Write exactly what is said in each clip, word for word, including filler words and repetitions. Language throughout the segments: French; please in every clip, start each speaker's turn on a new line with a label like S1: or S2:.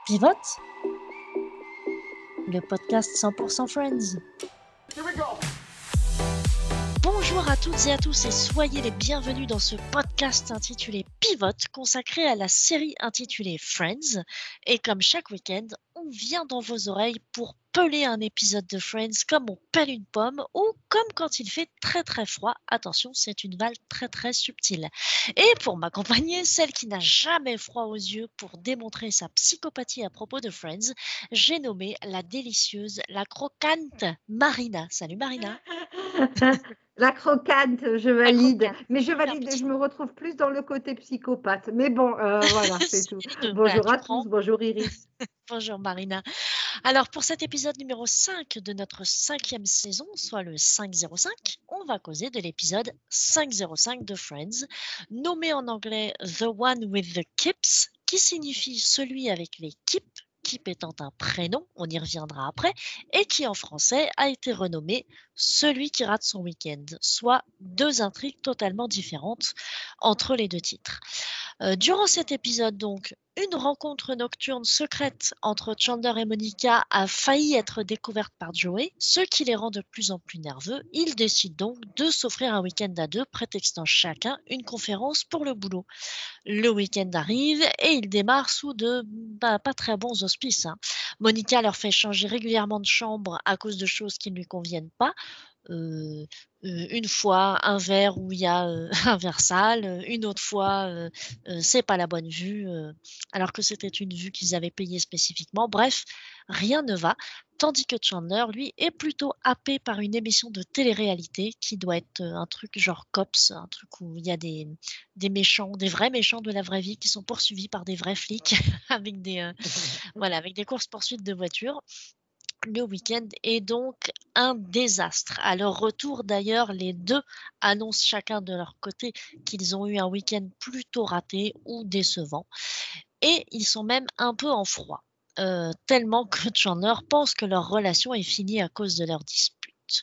S1: Pivote, le podcast cent pour cent Friends.
S2: Here we go.
S1: Bonjour à toutes et à tous et soyez les bienvenus dans ce podcast intitulé Pivote, consacré à la série intitulée Friends. Et comme chaque week-end, on vient dans vos oreilles pour peler un épisode de Friends comme on pèle une pomme ou comme quand il fait très très froid. Attention, c'est une balle très très subtile. Et pour m'accompagner, celle qui n'a jamais froid aux yeux pour démontrer sa psychopathie à propos de Friends, j'ai nommé la délicieuse, la croquante Marina. Salut Marina.
S3: La croquante, je
S1: La
S3: valide.
S1: croquante.
S3: Mais je
S1: Un
S3: valide,
S1: petit
S3: je me retrouve plus dans le côté psychopathe. Mais bon, euh, voilà, c'est tout.
S1: C'est les deux. Voilà,
S3: Bonjour
S1: tu
S3: à
S1: prends.
S3: tous, bonjour Iris.
S1: Bonjour Marina. Alors pour cet épisode numéro cinq de notre cinquième saison, soit le cinq zéro cinq, on va causer de l'épisode cinq zéro cinq de Friends, nommé en anglais The One with the Kips, qui signifie celui avec les kips, Kip étant un prénom, on y reviendra après, et qui en français a été renommé Celui qui rate son week-end, soit deux intrigues totalement différentes entre les deux titres. Euh, durant cet épisode, donc, une rencontre nocturne secrète entre Chandler et Monica a failli être découverte par Joey, ce qui les rend de plus en plus nerveux. Ils décident donc de s'offrir un week-end à deux, prétextant chacun une conférence pour le boulot. Le week-end arrive et il démarre sous de bah, pas très bons auspices. Hein. Monica leur fait changer régulièrement de chambre à cause de choses qui ne lui conviennent pas. Euh, euh, une fois un verre où il y a euh, un verre sale, une autre fois euh, euh, c'est pas la bonne vue, euh, alors que c'était une vue qu'ils avaient payée spécifiquement. Bref, rien ne va. Tandis que Chandler, lui, est plutôt happé par une émission de télé-réalité qui doit être euh, un truc genre Cops, un truc où il y a des, des méchants, des vrais méchants de la vraie vie qui sont poursuivis par des vrais flics avec des, euh, voilà, avec des courses-poursuites de voitures. Le week-end est donc un désastre. À leur retour, d'ailleurs, les deux annoncent chacun de leur côté qu'ils ont eu un week-end plutôt raté ou décevant. Et ils sont même un peu en froid, euh, tellement que Chandler pense que leur relation est finie à cause de leur dispute.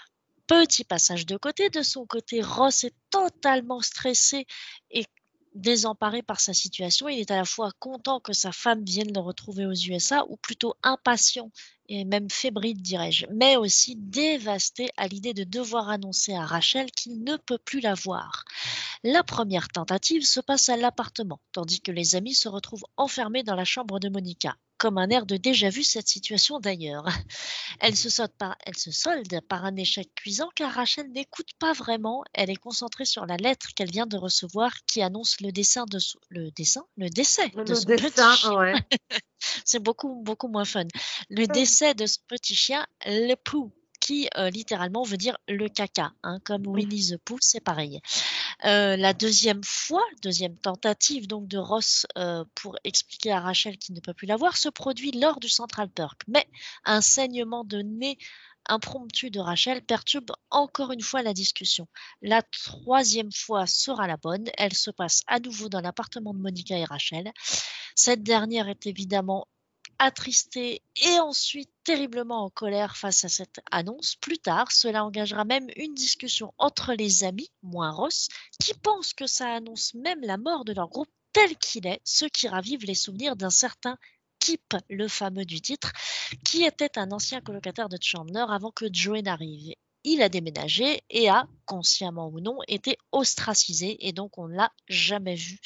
S1: Petit passage de côté, de son côté, Ross est totalement stressé et désemparé par sa situation. Il est à la fois content que sa femme vienne le retrouver aux U S A, ou plutôt impatient et même fébrile, dirais-je, mais aussi dévasté à l'idée de devoir annoncer à Rachel qu'il ne peut plus la voir. La première tentative se passe à l'appartement, tandis que les amis se retrouvent enfermés dans la chambre de Monica. Comme un air de déjà-vu cette situation d'ailleurs. Elle se, solde par, elle se solde par un échec cuisant car Rachel n'écoute pas vraiment. Elle est concentrée sur la lettre qu'elle vient de recevoir qui annonce le dessin de son, le dessin, le décès de
S3: Le
S1: son
S3: dessin,
S1: petit chien.
S3: ouais.
S1: C'est beaucoup, beaucoup moins fun. Le décès de ce petit chien, le Pooh, qui euh, littéralement veut dire le caca, hein, comme Winnie the Pooh, c'est pareil. Euh, la deuxième fois, deuxième tentative donc de Ross euh, pour expliquer à Rachel qu'il ne peut plus la voir, se produit lors du Central Perk. Mais un saignement de nez impromptu de Rachel perturbe encore une fois la discussion. La troisième fois sera la bonne. Elle se passe à nouveau dans l'appartement de Monica et Rachel. Cette dernière est évidemment attristée et ensuite terriblement en colère face à cette annonce. Plus tard, cela engagera même une discussion entre les amis, moins Ross, qui pensent que ça annonce même la mort de leur groupe tel qu'il est, ce qui ravive les souvenirs d'un certain Kip, le fameux du titre, qui était un ancien colocataire de Chandler avant que Joey n'arrive. Il a déménagé et a, consciemment ou non, été ostracisé et donc on ne l'a jamais vu.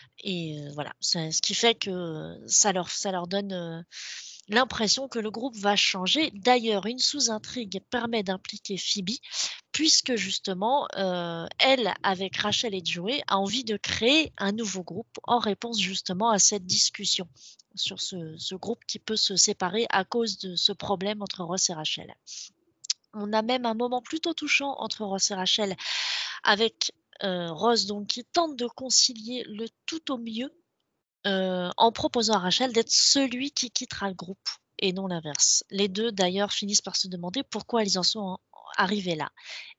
S1: Et euh, voilà, ça, ce qui fait que ça leur, ça leur donne euh, l'impression que le groupe va changer. D'ailleurs, une sous-intrigue permet d'impliquer Phoebe, puisque justement, euh, elle, avec Rachel et Joey, a envie de créer un nouveau groupe en réponse justement à cette discussion sur ce, ce groupe qui peut se séparer à cause de ce problème entre Ross et Rachel. On a même un moment plutôt touchant entre Ross et Rachel avec euh, Ross donc, qui tente de concilier le tout au mieux euh, en proposant à Rachel d'être celui qui quittera le groupe et non l'inverse. Les deux d'ailleurs finissent par se demander pourquoi ils en sont arrivés là.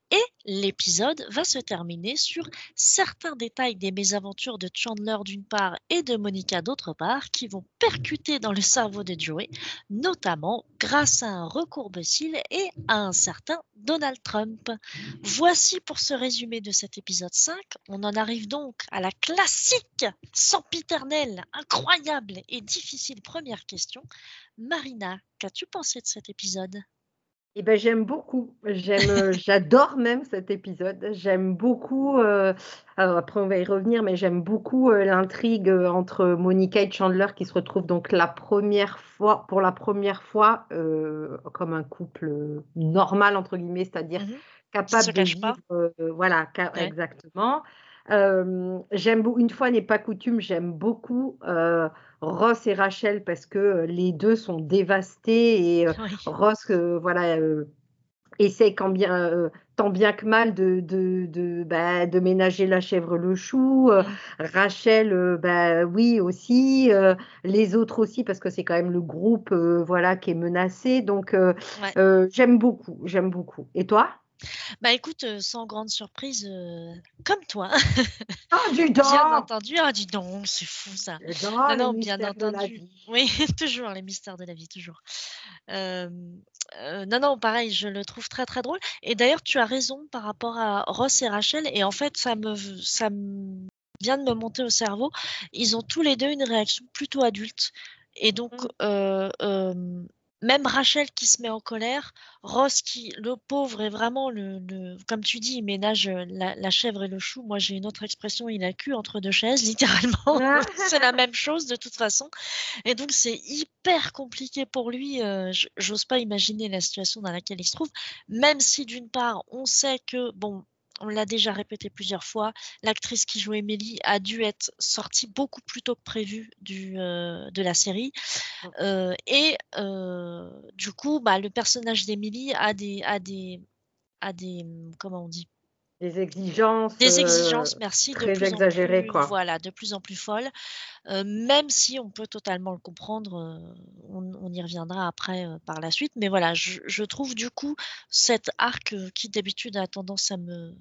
S1: Et l'épisode va se terminer sur certains détails des mésaventures de Chandler d'une part et de Monica d'autre part qui vont percuter dans le cerveau de Joey, notamment grâce à un recourbe-cils et à un certain Donald Trump. Voici pour ce résumé de cet épisode cinq. On en arrive donc à la classique, sempiternelle, incroyable et difficile première question. Marina, qu'as-tu pensé de cet épisode ?
S3: Eh ben, j'aime beaucoup. J'aime, euh, j'adore même cet épisode. J'aime beaucoup. Euh, alors après, on va y revenir, mais j'aime beaucoup euh, l'intrigue euh, entre Monica et Chandler qui se retrouvent donc la première fois, pour la première fois, euh, comme un couple euh, normal entre guillemets, c'est-à-dire
S1: Mhm. Qui se
S3: capable de
S1: cache pas.
S3: vivre, euh, voilà, ca-
S1: Ouais.
S3: exactement. Euh, j'aime beau- une fois n'est pas coutume, j'aime beaucoup euh, Ross et Rachel parce que euh, les deux sont dévastés et euh,
S1: Oui.
S3: Ross, euh, voilà, euh, essaie quand bien, euh, tant bien que mal de, de, de, bah, de ménager la chèvre le chou. Euh,
S1: Mm.
S3: Rachel, euh, bah, oui aussi. Euh, les autres aussi parce que c'est quand même le groupe, euh, voilà, qui est menacé. Donc euh,
S1: Ouais.
S3: euh, j'aime beaucoup, j'aime beaucoup. Et toi?
S1: Bah écoute, euh, sans grande surprise, euh, comme toi,
S3: Ah, du
S1: bien
S3: dent!
S1: entendu. Ah, dis donc, c'est fou ça.
S3: Le dent,
S1: Non,
S3: les
S1: non, bien
S3: mystères de la
S1: entendu.
S3: vie.
S1: Oui, toujours les mystères de la vie, toujours. Euh, euh, non, non, pareil, je le trouve très très drôle. Et d'ailleurs, tu as raison par rapport à Ross et Rachel. Et en fait, ça me, ça me vient de me monter au cerveau. Ils ont tous les deux une réaction plutôt adulte. Et donc,
S3: Mm.
S1: euh, euh, même Rachel qui se met en colère, Ross qui, le pauvre, est vraiment le, le- comme tu dis, il ménage euh, la, la chèvre et le chou. Moi, j'ai une autre expression, il a le cul entre deux chaises, littéralement. C'est la même chose de toute façon. Et donc, c'est hyper compliqué pour lui. euh, j- J'ose pas imaginer la situation dans laquelle il se trouve. Même si, d'une part, on sait que, bon, on l'a déjà répété plusieurs fois, l'actrice qui joue Emily a dû être sortie beaucoup plus tôt que prévu du, euh, de la série. Euh, et euh, du coup, bah, le personnage d'Emily a des, a des, a des, comment on dit?
S3: Des exigences
S1: Des
S3: euh,
S1: exigences, merci, de
S3: très
S1: plus en
S3: exagérées,
S1: plus,
S3: quoi.
S1: voilà, de plus en plus folles. Euh, même si on peut totalement le comprendre, euh, on, on y reviendra après euh, par la suite. Mais voilà, je, je trouve du coup cet arc euh, qui d'habitude a tendance à me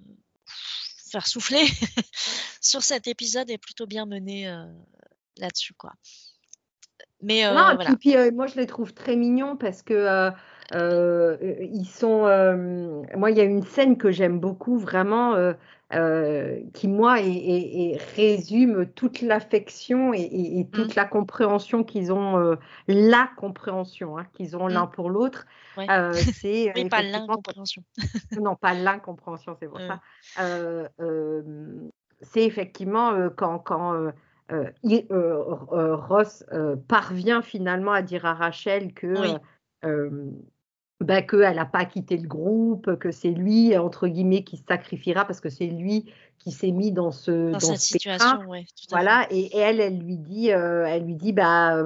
S1: faire souffler sur cet épisode est plutôt bien mené euh, là-dessus, quoi. Mais
S3: Non,
S1: euh,
S3: et puis,
S1: voilà.
S3: puis, euh, moi, je les trouve très mignons parce que euh, euh, ils sont. Euh, moi, il y a une scène que j'aime beaucoup, vraiment, euh, euh, qui, moi, est- est- est- résume toute l'affection et, et- et
S1: Mm,
S3: toute la compréhension qu'ils ont, euh, la compréhension hein, qu'ils ont
S1: mm,
S3: l'un pour l'autre.
S1: ouais.
S3: Euh, c'est euh,
S1: Oui, pas
S3: effectivement,
S1: l'incompréhension.
S3: non, pas l'incompréhension, c'est pour
S1: Euh,
S3: ça. Euh, euh, c'est effectivement euh, quand, quand euh, euh, il- euh, euh, Ross euh, parvient finalement à dire à Rachel que euh,
S1: oui,
S3: euh, bah, qu'elle n'a pas quitté le groupe, que c'est lui, entre guillemets, qui se sacrifiera parce que c'est lui qui s'est mis dans ce,
S1: dans
S3: dans
S1: cette
S3: ce pétrin.
S1: situation, ouais, tout à fait.
S3: Voilà, et, et elle, elle lui dit, euh, elle lui dit, bah,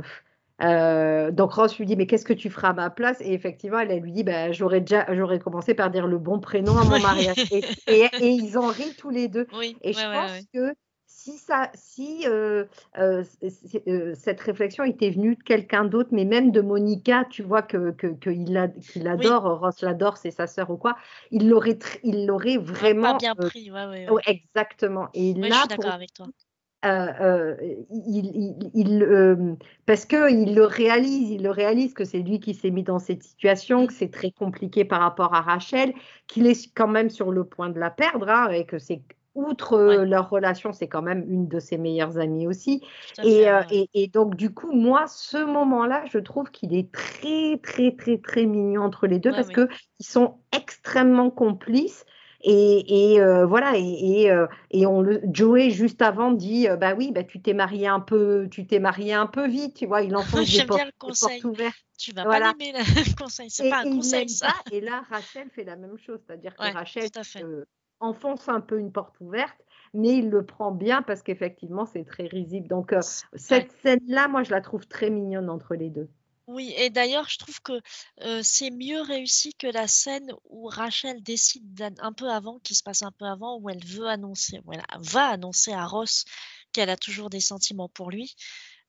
S3: euh, donc Ross lui dit, mais qu'est-ce que tu feras à ma place? Et effectivement, elle, elle lui dit, bah, j'aurais déjà, j'aurais commencé par dire le bon prénom à mon mariage. Et,
S1: Oui,
S3: et, et ils en rient tous les deux.
S1: oui,
S3: Et
S1: ouais,
S3: je
S1: ouais, ouais.
S3: pense que si ça, si euh, euh, c- euh, cette réflexion était venue de quelqu'un d'autre, mais même de Monica, tu vois que, que, que il a- qu'il
S1: Oui,
S3: adore, Ross l'adore, c'est sa sœur ou quoi, il l'aurait, tr- il l'aurait
S1: ouais, pas
S3: vraiment,
S1: bien
S3: euh,
S1: pris, ouais, ouais,
S3: ouais,
S1: ouais.
S3: exactement. Et
S1: Ouais, je suis
S3: là, pour
S1: d'accord avec toi.
S3: euh, euh, il, il- il, euh, parce qu'il le réalise, il le réalise que c'est lui qui s'est mis dans cette situation, que
S1: Mm,
S3: c'est très compliqué par rapport à Rachel, qu'il est quand même sur le point de la perdre, hein, et que c'est outre
S1: ouais,
S3: euh, leur relation, c'est quand même une de ses meilleures amies aussi.
S1: tout à fait,
S3: Et, euh,
S1: ouais, ouais.
S3: et, et donc du coup, moi, ce moment-là, je trouve qu'il est très, très, très, très mignon entre les deux
S1: Ouais,
S3: parce
S1: oui.
S3: que ils sont extrêmement complices. Et, et, euh, voilà, et, et, euh, et on le, Joey, juste avant, dit euh, bah oui, bah, tu t'es marié un peu, tu t'es marié un peu vite, tu vois, il enfonce des
S1: J'aime bien
S3: portes,
S1: le
S3: des portes
S1: conseil.
S3: ouvertes.
S1: Tu vas pas
S3: Voilà.
S1: l'aimer, le conseil. C'est
S3: Et,
S1: pas
S3: et
S1: un
S3: il
S1: conseil,
S3: l'aime
S1: ça.
S3: pas. Et là, Rachel fait la même chose, c'est-à-dire que
S1: Ouais,
S3: Rachel
S1: tout à fait.
S3: euh, enfonce un peu une porte ouverte, mais il le prend bien parce qu'effectivement, c'est très risible. Donc, euh,
S1: C- Ouais.
S3: cette scène-là, moi, je la trouve très mignonne entre les deux.
S1: Oui, et d'ailleurs, je trouve que euh, c'est mieux réussi que la scène où Rachel décide d'un- un peu avant, qui se passe un peu avant, où elle veut annoncer, où elle va annoncer à Ross qu'elle a toujours des sentiments pour lui.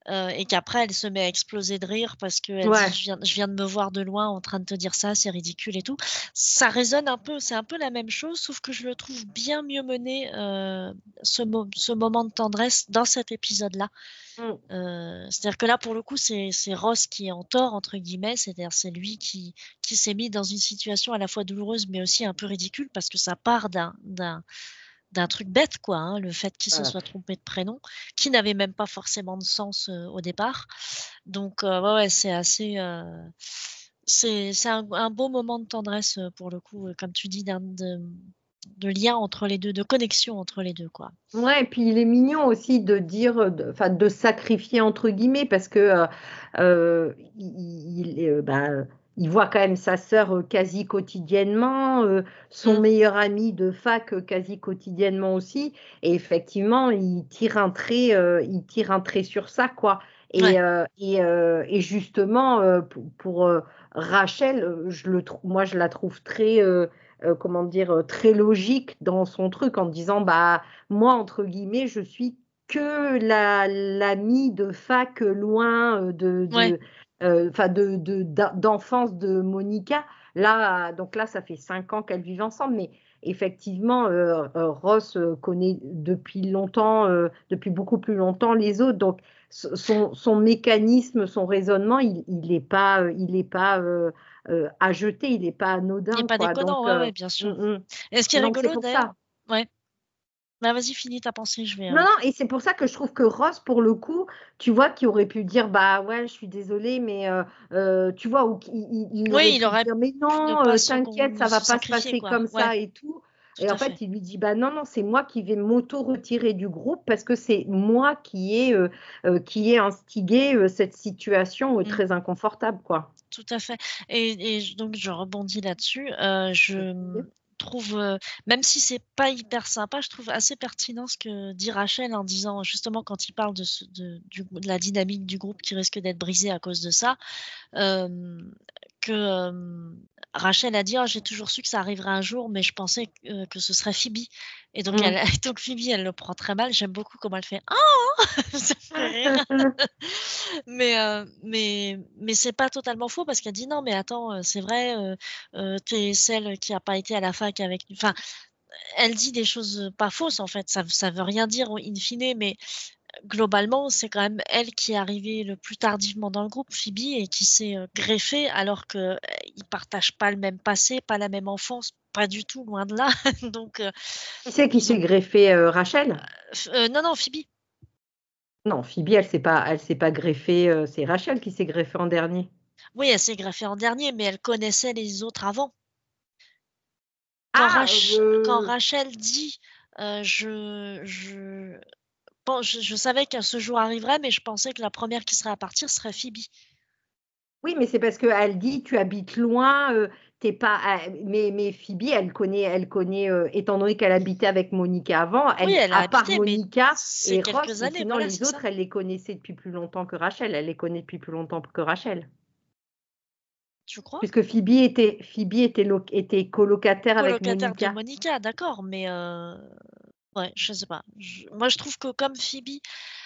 S1: euh, et qu'après elle se met à exploser de rire parce qu'elle dit
S3: Ouais.
S1: je viens, je viens de me voir de loin en train de te dire ça, c'est ridicule et tout. Ça résonne un peu, c'est un peu la même chose, sauf que je le trouve bien mieux mené, euh, ce, mo- ce moment de tendresse dans cet épisode-là.
S3: Mm.
S1: Euh, c'est-à-dire que là, pour le coup, c'est c'est Ross qui est en tort, entre guillemets, c'est-à-dire c'est lui qui, qui s'est mis dans une situation à la fois douloureuse mais aussi un peu ridicule parce que ça part d'un d'un d'un truc bête, quoi, hein, le fait qu'il se
S3: Voilà.
S1: soit trompé de prénom, qui n'avait même pas forcément de sens euh, au départ. Donc, euh, ouais, ouais, c'est assez. euh, c'est c'est un, un beau moment de tendresse euh, pour le coup, euh, comme tu dis, d'un- de, de lien entre les deux, de connexion entre les deux, quoi.
S3: Ouais, et puis il est mignon aussi de dire, euh, de, enfin, de sacrifier entre guillemets, parce que euh, euh, il, il, euh, bah, il voit quand même sa sœur euh, quasi quotidiennement, euh, son
S1: Mm.
S3: meilleur ami de fac euh, quasi quotidiennement aussi, et effectivement, il tire un trait, euh, il tire un trait sur ça, quoi.
S1: Ouais,
S3: Et, euh, et, euh, et justement, euh, pour, pour, euh, Rachel, euh, je le trou- moi je la trouve très, euh, euh, comment dire, euh, très logique dans son truc en disant, bah moi, entre guillemets, je suis que la l'amie de fac loin euh, de,
S1: ouais,
S3: de, euh, enfin de, de- d'en- d'enfance de Monica. Là, donc là, ça fait cinq ans qu'elles vivent ensemble, mais effectivement, euh, euh, Ross euh, connaît depuis longtemps, euh, depuis beaucoup plus longtemps les autres. Donc, so- son, son mécanisme, son raisonnement, il, il est pas, euh, il est pas euh, euh, à jeter, il n'est pas
S1: il n'est
S3: anodin,
S1: pas
S3: quoi. Donc,
S1: déconnant, ouais,
S3: euh,
S1: ouais, bien sûr.
S3: mm, mm.
S1: Et ce qui est
S3: Donc c'est
S1: rigolo
S3: pour
S1: d'ailleurs,
S3: ça.
S1: ouais, bah vas-y, finis ta pensée, je vais.
S3: Non,
S1: euh,
S3: non, et c'est pour ça que je trouve que Ross, pour le coup, tu vois, qui aurait pu dire, bah ouais, je suis désolée, mais euh, euh, tu vois, ou qu'il il, il aurait
S1: Oui, il
S3: pu
S1: aurait
S3: dire, mais
S1: pu ne
S3: non,
S1: pas
S3: euh,
S1: se,
S3: t'inquiète,
S1: con-
S3: ça va
S1: se
S3: pas se
S1: sacrifier,
S3: passer
S1: quoi.
S3: comme
S1: Ouais,
S3: ça et tout.
S1: tout
S3: Et en
S1: à
S3: fait,
S1: fait.
S3: il lui dit, bah non, non, c'est moi qui vais m'auto-retirer du groupe parce que c'est moi qui ai, euh, euh, qui ai instigé euh, cette situation euh,
S1: Mm,
S3: très inconfortable, quoi.
S1: tout à fait. Et, et je- donc, je rebondis là-dessus. Euh, je mm, trouve, euh, même si c'est pas hyper sympa, je trouve assez pertinent ce que dit Rachel en disant, justement, quand il parle de, ce- de, du- de la dynamique du groupe qui risque d'être brisée à cause de ça, euh, que euh, Rachel a dit, oh, j'ai toujours su que ça arriverait un jour, mais je pensais que, euh, que ce serait Phoebe. Et donc, elle,
S3: Mm.
S1: donc Phoebe, elle le prend très mal. J'aime beaucoup comment elle fait, oh, ça fait rire. Mais, euh, mais, mais c'est pas totalement faux parce qu'elle dit non, mais attends, euh, c'est vrai, euh, euh, t'es celle qui a pas été à la fac avec. Enfin, elle dit des choses pas fausses en fait. Ça, ça veut rien dire in fine, mais globalement, c'est quand même elle qui est arrivée le plus tardivement dans le groupe, Phoebe, et qui s'est euh, greffée alors que euh, ils partagent pas le même passé, pas la même enfance, pas du tout, loin de là. Donc, euh,
S3: Qui c'est qui
S1: ils
S3: s'est
S1: ont.
S3: greffé, euh, Rachel?
S1: Euh, non, non, Phoebe.
S3: Non, Phoebe, elle s'est pas, elle s'est pas greffée, euh, c'est Rachel qui s'est greffée en dernier.
S1: Oui, elle s'est greffée en dernier, mais elle connaissait les autres avant. Quand,
S3: Ah,
S1: Rach- quand
S3: euh,
S1: Rachel dit euh, je, je, bon, je, je savais que ce jour arriverait, mais je pensais que la première qui serait à partir serait Phoebe.
S3: oui, mais c'est parce qu'elle dit tu habites loin, euh, t'es pas. euh, mais, mais Phoebe, elle connaît, elle connaît, euh, étant donné qu'elle habitait avec Monica avant,
S1: Oui,
S3: elle,
S1: elle a
S3: à part
S1: habité, mais
S3: Monica
S1: c'est
S3: et Ross,
S1: quelques
S3: mais
S1: années,
S3: sinon
S1: voilà,
S3: les
S1: c'est ça.
S3: autres, elle les connaissait depuis plus longtemps que Rachel. Elle les connaît depuis plus longtemps que Rachel.
S1: Tu crois?
S3: Puisque Phoebe était, Phoebe était, lo- était colocataire avec
S1: Colocataire de
S3: Monica.
S1: Monica, d'accord, mais euh, ouais, je sais pas. Je- moi, je trouve que comme Phoebe,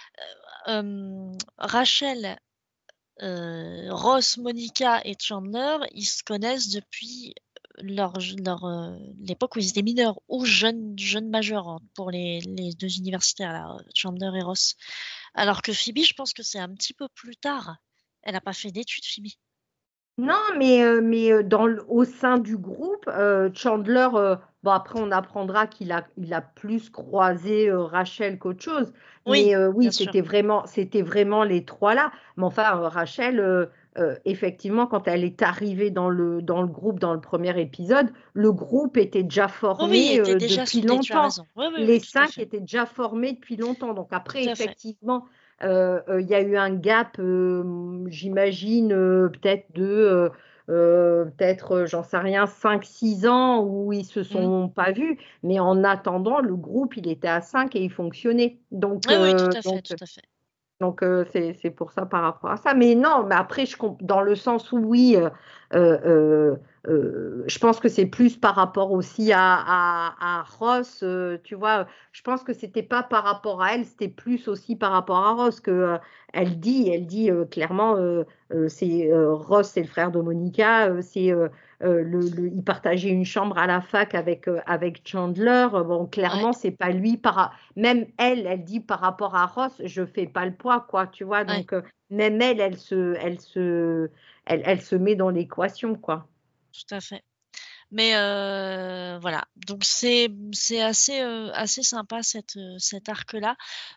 S1: euh, Rachel, euh, Ross, Monica et Chandler, ils se connaissent depuis leur, leur, euh, l'époque où ils étaient mineurs ou jeunes, jeunes majeurs hein, pour les, les deux universitaires, là, Chandler et Ross. Alors que Phoebe, je pense que c'est un petit peu plus tard. Elle n'a pas fait d'études, Phoebe.
S3: Non, mais, euh, mais euh, dans le- au sein du groupe, euh, Chandler, euh, bon après on apprendra qu'il a, il a plus croisé euh, Rachel qu'autre chose.
S1: Oui,
S3: Mais euh,
S1: bien
S3: oui,
S1: sûr.
S3: c'était vraiment, c'était vraiment les trois là. Mais enfin, euh, Rachel, euh, euh, effectivement, quand elle est arrivée dans le, dans le groupe, dans le premier épisode, le groupe était déjà
S1: Oui, oui, il
S3: formé
S1: était
S3: euh,
S1: déjà
S3: depuis
S1: soudé, tu as
S3: longtemps.
S1: raison. Oui, oui,
S3: Les
S1: oui, tout à
S3: cinq
S1: fait.
S3: étaient déjà formés depuis longtemps. Donc
S1: Tout
S3: après,
S1: à fait.
S3: effectivement, euh, euh, il y a eu un gap, euh, j'imagine, euh, peut-être de... euh, euh, peut-être, euh, j'en sais rien, cinq six ans où ils se
S1: Mhm.
S3: sont pas vus, mais en attendant, le groupe, il était à cinq et il fonctionnait. Donc,
S1: Oui, oui, tout
S3: euh,
S1: à fait,
S3: donc,
S1: tout à fait.
S3: donc euh, c'est, c'est pour ça par rapport à ça. Mais non, mais après, je comp- dans le sens où oui, euh, euh, euh, euh, je pense que c'est plus par rapport aussi à, à, à Ross, euh, tu vois. Je pense que c'était pas par rapport à elle, c'était plus aussi par rapport à Ross que euh, elle dit, elle dit euh, clairement, euh, euh, c'est euh, Ross, c'est le frère de Monica, euh, c'est euh, euh, le, le- il partageait une chambre à la fac avec euh, avec Chandler. Bon,
S1: Ouais,
S3: clairement, c'est pas lui. Par, même elle, elle dit par rapport à Ross, je fais pas le poids, quoi, tu vois.
S1: ouais,
S3: Donc euh, même elle, elle se, elle se, elle, elle se met dans l'équation, quoi.
S1: tout à fait. Mais euh, voilà, donc c'est c'est assez euh, assez sympa cette euh, cet arc-là.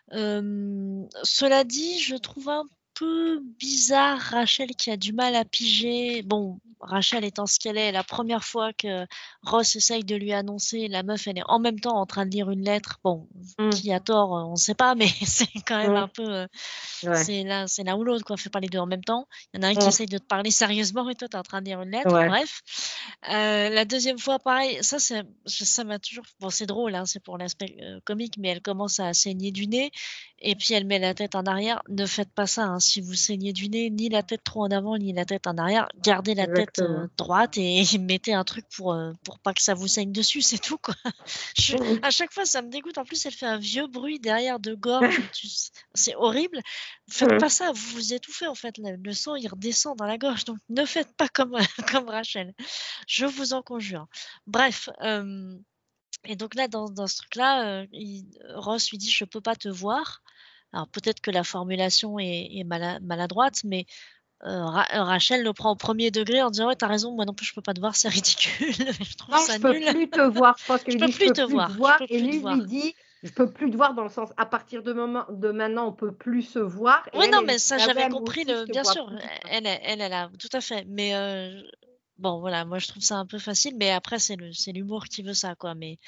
S1: Euh, cela dit, je trouve un peu bizarre Rachel qui a du mal à piger. Bon, Rachel étant ce qu'elle est, la première fois que Ross essaye de lui annoncer, la meuf, elle est en même temps en train de lire une lettre. Bon,
S3: Mm,
S1: qui a tort, euh, on ne sait pas, mais c'est quand même un
S3: mm,
S1: peu, euh,
S3: ouais,
S1: c'est l'un c'est l'un ou l'autre, quoi. Fais pas les deux en même temps. Il y en a un qui
S3: mm,
S1: essaye de te parler sérieusement et toi, tu es en train de lire une lettre.
S3: ouais,
S1: Bref. Euh, la deuxième fois, pareil, ça, c'est, ça m'a toujours, bon, c'est drôle, hein, c'est pour l'aspect euh, comique, mais elle commence à saigner du nez et puis elle met la tête en arrière. Ne faites pas ça, hein, si vous saignez du nez, ni la tête trop en avant, ni la tête en arrière. Gardez la tête euh,
S3: exactement.
S1: droite et, mettez un truc pour, euh, pour pas que ça vous saigne dessus, c'est tout, quoi. Je,
S3: Mm,
S1: à chaque fois, ça me dégoûte. En plus, elle fait un vieux bruit derrière de gorge où tu, c'est horrible. Faites
S3: mm.
S1: pas ça, vous vous étouffez en fait. Le, le sang, il redescend dans la gorge, donc ne faites pas comme, comme Rachel. Je vous en conjure. Bref, euh, et donc là, dans, dans ce truc-là, euh, il- Ross lui dit, je peux pas te voir. Alors peut-être que la formulation est, est mala- maladroite, mais euh, Ra- euh, Rachel le prend au premier degré en disant, ouais, t'as raison, moi non plus je peux pas te voir, c'est ridicule. Je trouve
S3: Non,
S1: ça
S3: je peux
S1: nul.
S3: plus te voir. Je pense qu'il
S1: Je
S3: lui
S1: peux
S3: dit, je
S1: plus
S3: peux
S1: te
S3: plus te
S1: voir, je
S3: voir.
S1: peux
S3: Et
S1: plus te
S3: lui lui
S1: voir.
S3: dit, je peux plus te voir dans le sens, à partir de, moment, de maintenant, on peut plus se voir. Et
S1: Oui,
S3: elle,
S1: non,
S3: elle lui
S1: mais
S3: dit,
S1: ça,
S3: bah
S1: j'avais
S3: ouais, moi
S1: compris
S3: aussi,
S1: le,
S3: je te
S1: bien
S3: vois
S1: sûr,
S3: plus.
S1: elle, elle, elle, elle a, tout à fait. Mais euh, bon, voilà, moi je trouve ça un peu facile, mais après c'est le, c'est l'humour qui veut ça, quoi. Mais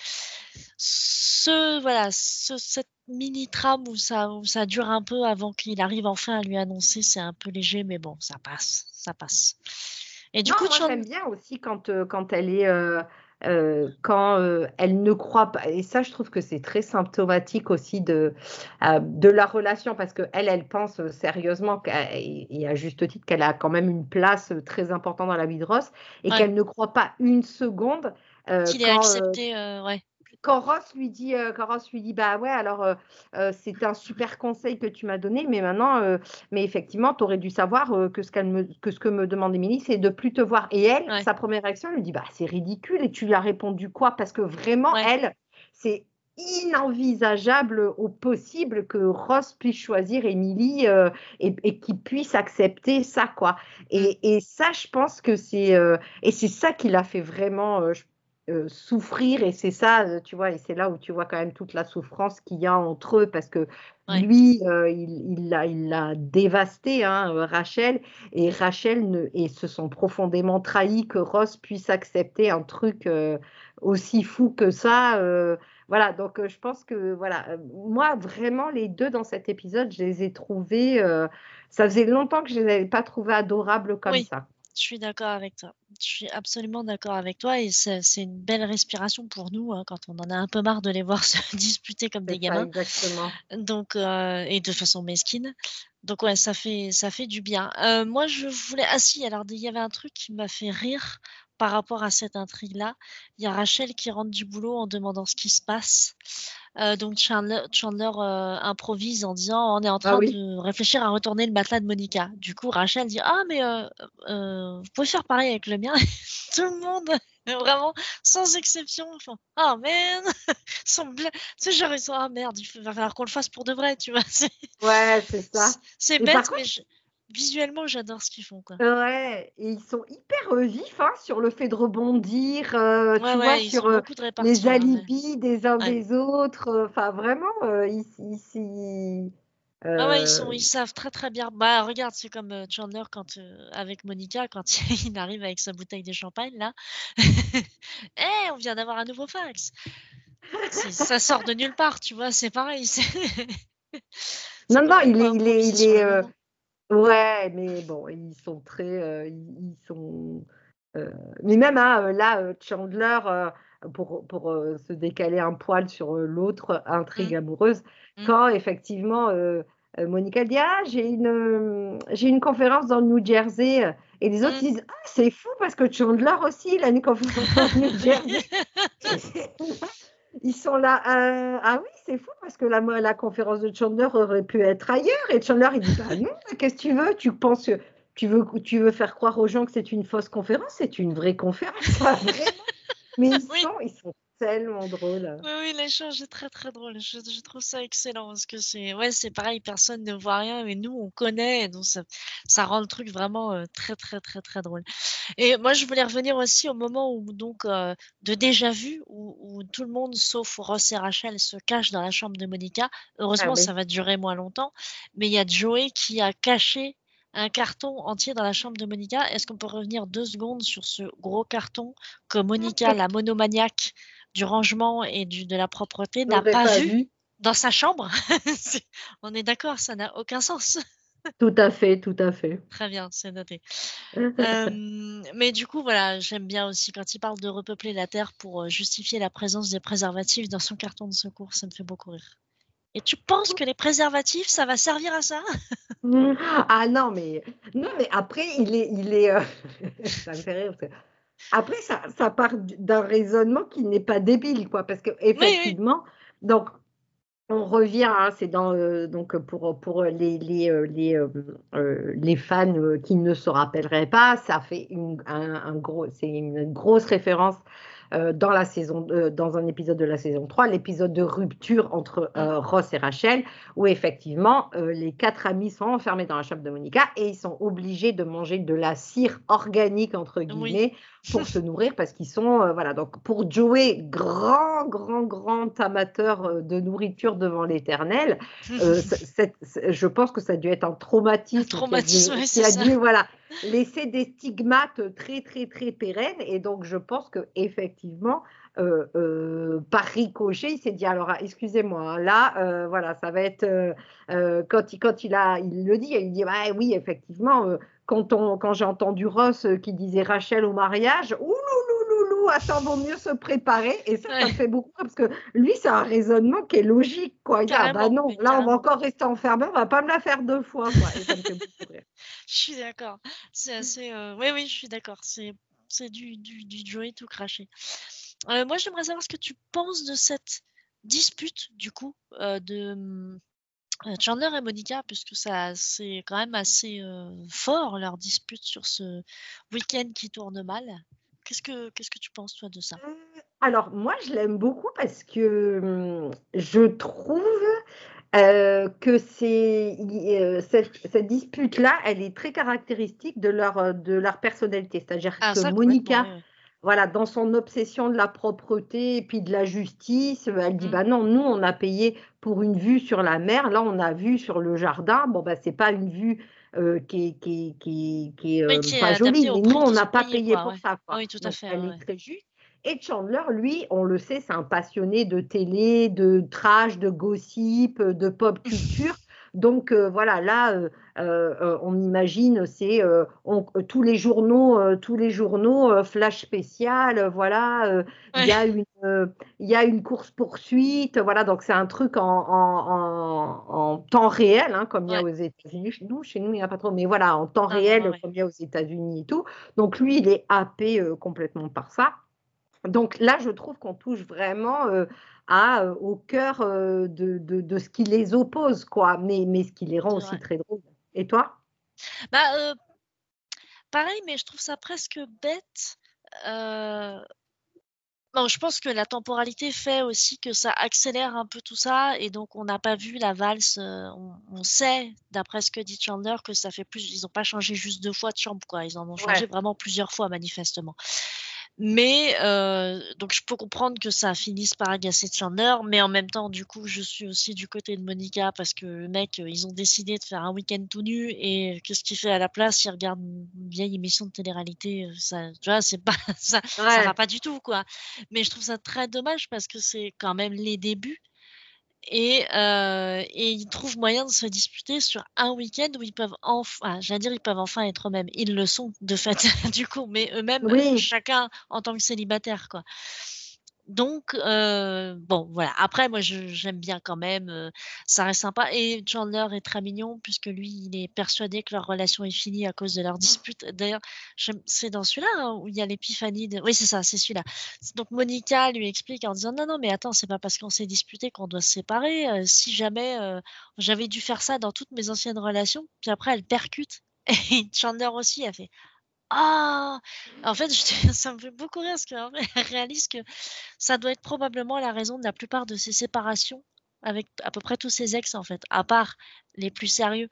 S1: ce, voilà, ce, cette mini trame où ça, où ça dure un peu avant qu'il arrive enfin à lui annoncer, c'est un peu léger, mais bon, ça passe, ça passe. Et du
S3: Non,
S1: coup,
S3: moi
S1: Chan,
S3: j'aime bien aussi quand, euh, quand elle est euh, euh, quand euh, elle ne croit pas. Et ça, je trouve que c'est très symptomatique aussi de, euh, de la relation parce que elle, elle pense euh, sérieusement qu'elle- et et à juste titre qu'elle a quand même une place euh, très importante dans la vie de Ross et
S1: ouais,
S3: qu'elle ne croit pas une seconde euh,
S1: qu'il ait
S3: quand euh,
S1: accepté, euh, ouais,
S3: quand Ross lui dit, euh, quand Ross lui dit, bah ouais, alors euh, euh, c'est un super conseil que tu m'as donné, mais maintenant, euh, mais effectivement, tu aurais dû savoir euh, que, ce qu'elle me, que ce que me demande Émilie, c'est de plus te voir. Et elle,
S1: ouais,
S3: sa première réaction, elle lui dit, bah c'est ridicule. Et tu lui as répondu quoi? Parce que vraiment,
S1: ouais,
S3: elle, c'est inenvisageable au possible que Ross puisse choisir Émilie euh, et, et qu'il puisse accepter ça, quoi.
S1: mm,
S3: Et, et ça, je pense que c'est euh, et c'est ça qui l'a fait vraiment, euh, je euh, souffrir et c'est ça, euh, tu vois, et c'est là où tu vois quand même toute la souffrance qu'il y a entre eux parce que
S1: ouais,
S3: lui, euh, il, il l'a, il l'a dévasté, hein, euh, Rachel, et Rachel ne, et se sont profondément trahis que Ross puisse accepter un truc euh, aussi fou que ça. euh, voilà, donc euh, je pense que, voilà, euh, moi, vraiment, les deux dans cet épisode, je les ai trouvés, euh, ça faisait longtemps que je ne les avais pas trouvés adorables comme
S1: oui.
S3: ça.
S1: Je suis d'accord avec toi. Je suis absolument d'accord avec toi et c'est c'est une belle respiration pour nous hein, quand on en a un peu marre de les voir se disputer comme des
S3: C'est ça,
S1: gamins.
S3: exactement.
S1: Donc, euh, et de façon mesquine. Donc ouais, ça fait ça fait du bien. Euh, moi, je voulais. Ah si, alors il y avait un truc qui m'a fait rire par rapport à cette intrigue-là. Il y a Rachel qui rentre du boulot en demandant ce qui se passe. Euh, donc Chandler, Chandler euh, improvise en disant on est en
S3: Ah
S1: train
S3: oui.
S1: de réfléchir à retourner le matelas de Monica. Du coup, Rachel dit ah mais euh, euh, vous pouvez faire pareil avec le mien. Tout le monde, vraiment sans exception, font oh man, sont bla- tu sais genre ils sont ah merde, il va falloir qu'on le fasse pour de vrai, tu vois. C'est
S3: Ouais, c'est ça.
S1: c'est
S3: Et par
S1: bête, mais
S3: contre,
S1: je- visuellement j'adore ce qu'ils font quoi.
S3: ouais, et ils sont hyper euh, vifs hein, sur le fait de rebondir, euh,
S1: Ouais
S3: tu vois,
S1: ouais, ils
S3: sur
S1: ont
S3: euh,
S1: beaucoup de répartie
S3: les
S1: là. Ouais.
S3: alibis des uns
S1: Ouais.
S3: des autres. euh, Enfin, vraiment, euh, ici, ici,
S1: Ah ouais, ils
S3: euh,
S1: sont, ils savent très très bien. Bah regarde, c'est comme euh, Chandler quand euh, avec Monica quand il arrive avec sa bouteille de champagne là. Eh, on vient d'avoir un nouveau fax. C'est, ça sort de nulle part, tu vois. C'est pareil. C'est, c'est
S3: non, non, il
S1: complètement
S3: est, il est,
S1: improvisé
S3: il
S1: sur
S3: est,
S1: le
S3: euh,
S1: moment.
S3: ouais, mais bon, ils sont très, euh, ils ils sont, euh, mais même hein, euh, là, euh, Chandler, euh, pour, pour euh, se décaler un poil sur euh, l'autre intrigue
S1: Mm,
S3: amoureuse,
S1: mm,
S3: quand effectivement. euh, euh, Monica dit, ah, j'ai une, euh, j'ai une conférence dans le New Jersey. Et les autres
S1: Mm.
S3: disent, ah, c'est fou parce que Chandler aussi, il a une conférence dans le New Jersey. Ils sont là, euh, ah oui, c'est fou parce que la, la conférence de Chandler aurait pu être ailleurs. Et Chandler, il dit, bah non, qu'est-ce que tu veux? Tu penses que tu veux, tu veux faire croire aux gens que c'est une fausse conférence? C'est une vraie conférence, pas vraiment. Mais ils
S1: Oui.
S3: sont, ils sont tellement drôles.
S1: Oui, oui, l'échange est très très drôle. Je, je trouve ça excellent parce que c'est, ouais, c'est pareil, personne ne voit rien, mais nous on connaît, donc ça, ça rend le truc vraiment euh, très très très très drôle. Et moi, je voulais revenir aussi au moment où donc euh, de déjà vu où, où tout le monde sauf Ross et Rachel se cache dans la chambre de Monica.
S3: Ah
S1: Heureusement,
S3: oui.
S1: ça va durer moins longtemps, mais il y a Joey qui a caché un carton entier dans la chambre de Monica. Est-ce qu'on peut revenir deux secondes sur ce gros carton que Monica, la monomaniaque du rangement et du, de la propreté, n'a
S3: J'aurais
S1: pas
S3: pas
S1: vu
S3: vu.
S1: dans sa chambre? C'est- On est d'accord, ça n'a aucun sens.
S3: Tout à fait, tout à fait.
S1: Très bien, c'est noté. Euh, mais du coup, voilà, j'aime bien aussi quand il parle de repeupler la Terre pour euh, justifier la présence des préservatifs dans son carton de secours, ça me fait beaucoup rire. Et tu penses que les préservatifs, ça va servir à ça?
S3: Ah non, mais non, mais après, il est, il est, euh, ça me fait rire. Parce que après, ça, ça part d- d'un raisonnement qui n'est pas débile, quoi, parce que
S1: Oui, oui.
S3: effectivement, donc on revient, hein, c'est dans euh, donc pour pour les les euh, les, euh, euh, les fans euh, qui ne se rappelleraient pas, ça fait une un, un gros, c'est une grosse référence euh, dans la saison euh, dans un épisode de la saison trois, l'épisode de rupture entre
S1: Mm.
S3: euh, Ross et Rachel, où effectivement euh, les quatre amis sont enfermés dans la chambre de Monica et ils sont obligés de manger de la cire organique entre
S1: Oui.
S3: guillemets pour se nourrir parce qu'ils sont euh, voilà, donc pour Joey, grand grand grand amateur euh, de nourriture devant l'Éternel, euh, c'est- c'est- je pense que ça a dû être un
S1: Un
S3: traumatisme qui a dû,
S1: traumatisme, oui,
S3: qui
S1: c'est
S3: a
S1: ça.
S3: dû voilà, laisser des stigmates très très très pérennes. Et donc je pense que effectivement, euh, euh, par ricochet, il s'est dit alors ah, excusez-moi, hein, là euh, voilà, ça va être euh, euh, quand il quand il a il le dit, il dit ah, oui effectivement. Euh, quand, on, quand j'ai entendu Ross euh, qui disait Rachel au mariage, ouloulouloulou, attends, vaut mieux se préparer. Et ça, ça me
S1: Ouais,
S3: fait beaucoup rire parce que lui, c'est un raisonnement qui est logique, quoi. Il dit, ah bah
S1: carrément,
S3: non,
S1: mais
S3: là, on va
S1: carrément.
S3: encore rester enfermé, on va pas me la faire deux fois, quoi. Et ça me fait beaucoup rire.
S1: Je suis d'accord. C'est assez. euh, Oui, oui, je suis d'accord. C'est c'est du, du, du Joey tout craché. Euh, moi, j'aimerais savoir ce que tu penses de cette dispute, du coup, euh, de hum, euh, Chandler et Monica, puisque ça, c'est quand même assez euh, fort leur dispute sur ce week-end qui tourne mal. Qu'est-ce que qu'est-ce que tu penses, toi, de ça?
S3: Euh, Alors, moi, je l'aime beaucoup parce que hum, je trouve euh, que c'est, euh, cette, cette dispute-là, elle est très caractéristique de leur, euh, de leur personnalité. C'est-à-dire
S1: Ah,
S3: que
S1: ça, complètement,
S3: Monica,
S1: oui, oui.
S3: voilà, dans son obsession de la propreté et puis de la justice, elle dit,
S1: Mm.
S3: bah non, nous, on a payé pour une vue sur la mer. Là, on a vu sur le jardin. Bon, bah, c'est pas une vue euh, qui est, qui est- qui est- qui est,
S1: Oui,
S3: euh,
S1: qui est
S3: pas jolie,
S1: adapté au
S3: mais nous,
S1: prix
S3: on
S1: qu'ils
S3: n'a
S1: ont
S3: pas
S1: payé,
S3: payé
S1: quoi,
S3: pour
S1: ouais.
S3: ça,
S1: Ah
S3: quoi.
S1: oui, tout à
S3: Donc,
S1: fait,
S3: elle
S1: ouais,
S3: est
S1: ouais.
S3: très juste. Et Chandler, lui, on le sait, c'est un passionné de télé, de trash, de gossip, de pop culture. Donc euh, voilà, là, euh, euh, on imagine, c'est euh, on- euh, tous les journaux, euh, tous les journaux, euh, flash spécial, euh, voilà, euh, il y
S1: Ouais,
S3: a une, euh, il y a une course poursuite, voilà, donc c'est un truc en, en- en- en temps réel, hein, comme il y a
S1: ouais.
S3: aux États-Unis. Chez Nous, chez nous, il n'y a pas trop, mais voilà, en temps
S1: Non, non, ouais,
S3: réel,
S1: ouais.
S3: comme il y a aux États-Unis et tout. Donc lui, il est happé euh, complètement par ça. Donc là, je trouve qu'on touche vraiment euh, à, euh, au cœur euh, de, de, de ce qui les oppose, quoi, mais, mais ce qui les rend
S1: C'est
S3: aussi
S1: vrai.
S3: très drôles. Et toi?
S1: Bah, euh, pareil, mais je trouve ça presque bête. Euh, Non, je pense que la temporalité fait aussi que ça accélère un peu tout ça, et donc on n'a pas vu la valse. euh, on, on sait, d'après ce que dit Chandler, que ça fait plus. Ils n'ont pas changé juste deux fois de chambre, quoi. Ils en ont changé
S3: Ouais.
S1: vraiment plusieurs fois, manifestement. Mais euh, donc je peux comprendre que ça finisse par agacer Chandler, mais en même temps, du coup, je suis aussi du côté de Monica parce que le mec, euh, ils ont décidé de faire un week-end tout nu, et qu'est-ce qu'il fait à la place? Il regarde une vieille émission de télé-réalité. euh, Ça, tu vois, c'est pas ça, ça va
S3: Ouais.
S1: pas du tout, quoi. Mais je trouve ça très dommage parce que c'est quand même les débuts, et, euh, et ils trouvent moyen de se disputer sur un week-end où ils peuvent enfin, j'allais dire ils peuvent enfin être eux-mêmes. Ils le sont de fait, du coup, mais eux-mêmes,
S3: Oui.
S1: chacun en tant que célibataire, quoi. Donc, euh, bon, voilà. Après, moi, je- j'aime bien quand même. Euh, ça reste sympa. Et Chandler est très mignon puisque lui, il est persuadé que leur relation est finie à cause de leur dispute. D'ailleurs, j'aime- c'est dans celui-là hein, où il y a l'épiphanie de. Oui, c'est ça, c'est celui-là. Donc, Monica lui explique en disant non, non, mais attends, c'est pas parce qu'on s'est disputé qu'on doit se séparer. Euh, si jamais euh, j'avais dû faire ça dans toutes mes anciennes relations, puis après, elle percute. Et Chandler aussi a fait. Ah! En fait, je- ça me fait beaucoup rire parce qu'en fait, elle réalise que ça doit être probablement la raison de la plupart de ses séparations avec à peu près tous ses ex, en fait, à part les plus sérieux.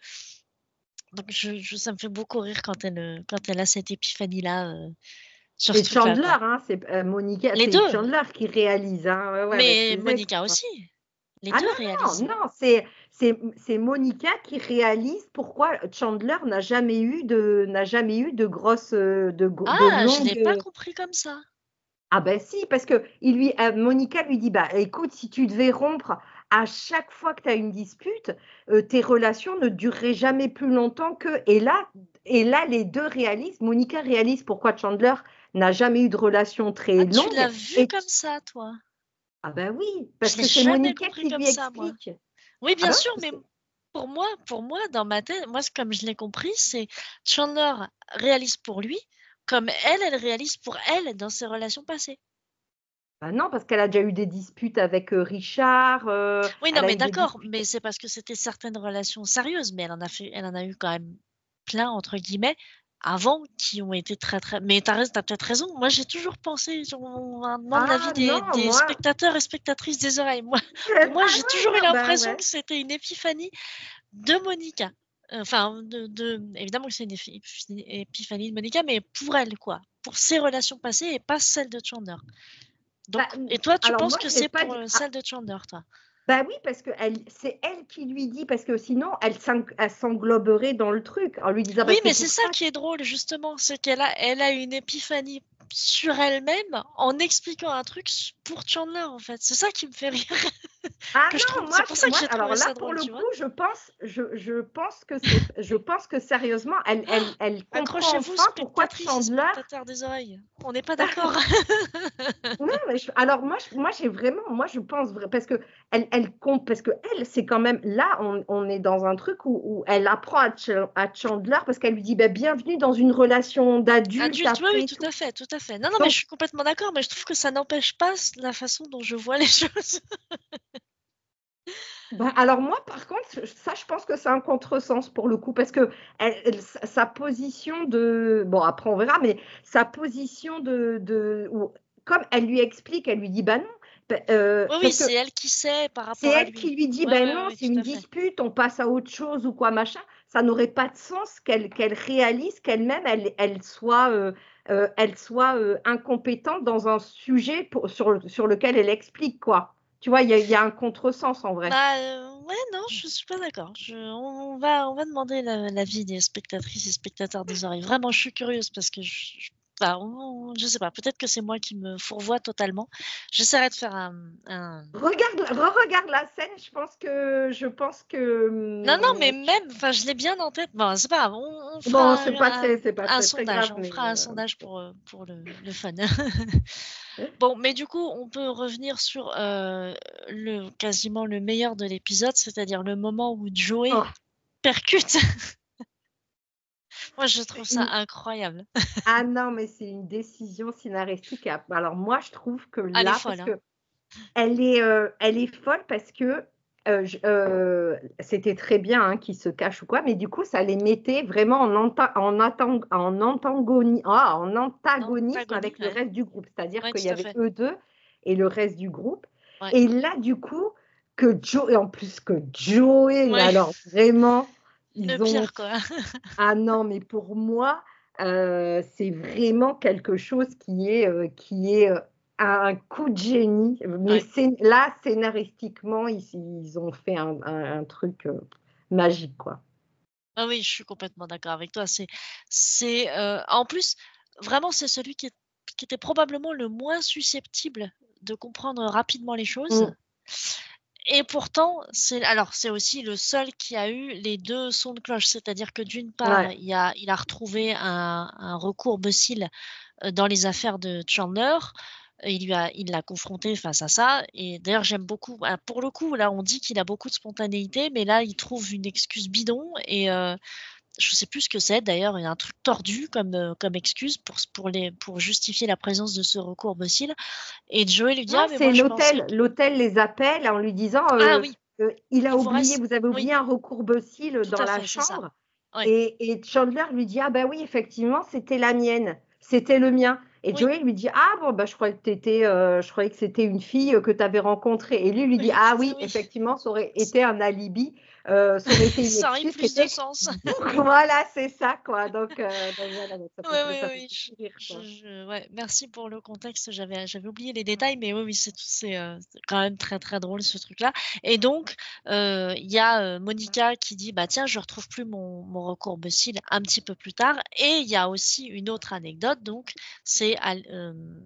S1: Donc je, je- ça me fait beaucoup rire quand elle, euh, quand elle a cette épiphanie-là euh, sur ce
S3: C'est
S1: truc-là,
S3: Chandler,
S1: quoi.
S3: hein, c'est euh, Monica,
S1: Les
S3: c'est
S1: deux,
S3: Chandler qui réalise, hein, ouais, ouais, avec
S1: mais
S3: ses ex,
S1: Monica
S3: quoi.
S1: aussi. Les
S3: Ah
S1: deux
S3: non,
S1: réalisent.
S3: non, non, c'est c'est c'est Monica qui réalise pourquoi Chandler n'a jamais eu de n'a jamais eu de grosses euh, de, gro- de
S1: Ah, je l'ai pas
S3: longues.
S1: compris comme ça.
S3: Ah ben si, parce que il lui, euh, Monica lui dit, bah écoute, si tu devais rompre à chaque fois que tu as une dispute, euh, tes relations ne dureraient jamais plus longtemps que. Et là, et là, les deux réalisent, Monica réalise pourquoi Chandler n'a jamais eu de relation
S1: Ah,
S3: très
S1: tu l'as
S3: longue.
S1: vu
S3: Et
S1: comme ça, toi?
S3: ah ben oui,
S1: Je
S3: parce
S1: l'ai
S3: que c'est
S1: jamais
S3: Monica
S1: compris
S3: qui
S1: comme
S3: lui
S1: ça, moi.
S3: explique.
S1: Oui,
S3: Ah
S1: bien
S3: ben
S1: sûr,
S3: oui,
S1: mais
S3: c'est-
S1: pour moi, pour moi, dans ma tête, moi, c'est comme je l'ai compris, c'est Chandler réalise pour lui, comme elle, elle réalise pour elle dans ses relations passées.
S3: bah non, parce qu'elle a déjà eu des disputes avec euh, Richard, euh,
S1: Oui, non,
S3: elle a
S1: mais
S3: eu des
S1: d'accord,
S3: disputes.
S1: mais c'est parce que c'était certaines relations sérieuses, mais elle en a fait, elle en a eu quand même plein, entre guillemets, avant, qui ont été très, très. Mais t'as, rais- t'as peut-être raison. Moi, j'ai toujours pensé, on demande l'avis
S3: Ah
S1: des,
S3: non,
S1: des
S3: moi.
S1: spectateurs et spectatrices des oreilles. Moi, pour
S3: Ah
S1: moi, j'ai
S3: ouais,
S1: toujours eu
S3: non, ben
S1: l'impression que
S3: ouais.
S1: c'était une épiphanie de Monica. Euh, Enfin, de, de- évidemment que c'est une éphi- épiphanie de Monica, mais pour elle, quoi. Pour ses relations passées et pas celles de Chandler. Donc,
S3: Bah,
S1: et toi, tu
S3: alors
S1: penses
S3: moi,
S1: que
S3: je vais
S1: c'est
S3: pas
S1: pour
S3: dire.
S1: euh, celle de Chandler, toi?
S3: Bah oui, parce que elle, c'est elle qui lui dit, parce que sinon, elle s'en- elle s'engloberait dans le truc en lui disant, bah
S1: Oui,
S3: c'est
S1: mais c'est
S3: pour
S1: ça
S3: ça.
S1: qui est drôle, justement, c'est qu'elle a, elle a une épiphanie sur elle-même en expliquant un truc s- pour Chandler, en fait. C'est ça qui me fait rire,
S3: Ah
S1: que je trouve.
S3: non, moi,
S1: C'est pour
S3: je-
S1: ça que
S3: moi,
S1: j'ai
S3: alors
S1: trouvé
S3: là,
S1: ça
S3: pour
S1: drôle,
S3: le
S1: tu
S3: coup,
S1: vois.
S3: je pense, je, je pense que c'est, je pense que sérieusement, elle, elle, elle comprend
S1: Accrochez-vous,
S3: enfin pourquoi
S1: spectatrices et
S3: Chandler.
S1: spectateurs des oreilles. On n'est pas d'accord.
S3: Non, mais je- alors moi, je- moi j'ai vraiment, moi je pense vrai, parce que elle, elle compte, parce que elle, c'est quand même là, on, on est dans un truc où, où elle apprend à, Ch- à Chandler parce qu'elle lui dit, bah, bienvenue dans une relation d'adulte
S1: Adulte, oui, oui,
S3: après
S1: tout
S3: tout.
S1: à fait, tout à fait. Non, non, mais je
S3: Donc,
S1: suis complètement d'accord, mais je trouve que ça n'empêche pas la façon dont je vois les choses.
S3: bah, alors moi, par contre, ça, je pense que c'est un contresens pour le coup, parce que elle- elle- sa sa position de, bon, après on verra, mais sa position de, de où- comme elle lui explique, elle lui dit, bah non, bah, euh,
S1: Oui, oui,
S3: parce que
S1: c'est elle qui sait par
S3: c'est
S1: rapport à
S3: elle qui
S1: lui.
S3: lui dit,
S1: Ouais,
S3: ben
S1: ouais,
S3: non,
S1: ouais,
S3: c'est
S1: tout
S3: une
S1: à fait.
S3: dispute, on passe à autre chose ou quoi, machin. Ça n'aurait pas de sens qu'elle qu'elle réalise qu'elle-même, elle, elle soit, euh, euh, elle soit euh, incompétente dans un sujet pour- sur, sur lequel elle explique, quoi. Tu vois, il y a, il y a un contresens en vrai.
S1: Bah, euh, ouais, non, je suis pas d'accord. Je- on, on va, on va demander la- l'avis des spectatrices et spectateurs des oreilles. Vraiment, je suis curieuse parce que je, je, bah, on- je sais pas, peut-être que c'est moi qui me fourvoie totalement. J'essaierai de faire un, un-
S3: Regarde, re-regarde la scène, je pense que, je pense que,
S1: Non, non, mais
S3: hum,
S1: même, enfin, je l'ai bien en tête. Bon, c'est pas grave, on, on
S3: bon,
S1: fera
S3: c'est pas
S1: un,
S3: très, c'est pas
S1: un
S3: très, très
S1: sondage.
S3: grave,
S1: On
S3: mais,
S1: fera un
S3: euh,
S1: sondage pour, euh, pour le, le fun. Bon, mais du coup, on peut revenir sur euh, le quasiment le meilleur de l'épisode, c'est-à-dire le moment où Joey
S3: oh,
S1: percute. Moi, je trouve
S3: c'est
S1: ça
S3: une-
S1: incroyable.
S3: ah non, mais c'est une décision scénaristique. Alors moi, je trouve que
S1: Elle est
S3: là,
S1: folle,
S3: parce
S1: hein.
S3: que Elle est, euh, elle est folle parce que euh, je- euh, c'était très bien hein, qu'ils se cachent ou quoi, mais du coup, ça les mettait vraiment en, anta- en, atan- en, antagoni- ah, en antagonisme
S1: L'antagonie,
S3: avec le
S1: ouais.
S3: reste du groupe. C'est-à-dire
S1: Ouais,
S3: qu'il
S1: tout
S3: y
S1: à
S3: avait
S1: fait.
S3: eux deux et le reste du groupe.
S1: Ouais.
S3: Et là, du coup, que Joe, et en plus que Joey, mais
S1: Ouais.
S3: alors vraiment,
S1: Le
S3: ils ont.
S1: pire, quoi.
S3: Ah non, mais pour moi, euh, c'est vraiment quelque chose qui est, euh, qui est euh, un coup de génie. Mais
S1: Ouais.
S3: c'est, là, scénaristiquement, ils, ils ont fait un, un- un truc euh, magique, quoi.
S1: Ah oui, je suis complètement d'accord avec toi. C'est, c'est, euh, en plus, vraiment, c'est celui qui est- qui était probablement le moins susceptible de comprendre rapidement les choses.
S3: Mm,
S1: Et pourtant, c'est alors c'est aussi le seul qui a eu les deux sons de cloche, c'est-à-dire que d'une part,
S3: ouais,
S1: il a, il a retrouvé un, un recours docile euh, dans les affaires de Chandler, il lui a il l'a confronté face à ça et d'ailleurs j'aime beaucoup bah, pour le coup, là, on dit qu'il a beaucoup de spontanéité, mais là, il trouve une excuse bidon et heu, je sais plus ce que c'est d'ailleurs, il y a un truc tordu comme, heu, comme excuse pour s pour les pour justifier la présence de ce recours bossile et Joey lui dit:
S3: Non,
S1: «Ah mais
S3: c'est
S1: moi je pensais
S3: l'hôtel.
S1: que»
S3: L'hôtel les appelle en lui disant,
S1: ah
S3: heu
S1: oui,
S3: heu: «Il a
S1: il vous
S3: oublié,
S1: reste
S3: vous avez
S1: oui,
S3: oublié un recours bossile
S1: tout
S3: dans
S1: à
S3: la
S1: fait, c'est ça.
S3: chambre»
S1: Oui,
S3: et et Chandler lui dit: «Ah bah oui, effectivement, c'était la mienne, c'était le mien» et
S1: oui,
S3: Joey lui dit: «Ah bon, bah je croyais que tu étais, heu, je croyais que c'était une fille, heu, que tu avais rencontrée» et lui, lui dit:
S1: oui,
S3: «Ah
S1: ça
S3: oui,
S1: oui,
S3: effectivement, ça aurait été un alibi, heu, ça aurait été une
S1: ça aurait eu
S3: excuse qui
S1: plus de
S3: était»
S1: sens.
S3: voilà, c'est ça quoi, donc heu, donc voilà, donc ça
S1: Oui,
S3: fait
S1: oui,
S3: ça fait
S1: oui, je
S3: beaucoup rire
S1: je
S3: quoi.
S1: je ouais, merci pour le contexte, j'avais j'avais oublié les
S3: Mmh.
S1: détails, mais oui, oui, c'est c'est, heu, c'est quand même très, très drôle ce truc-là et donc heu, il y a, heu, Monica qui dit: «Bah, tiens, je retrouve plus mon mon recours Bussil» un petit peu plus tard et il y a aussi une autre anecdote donc c'est al hem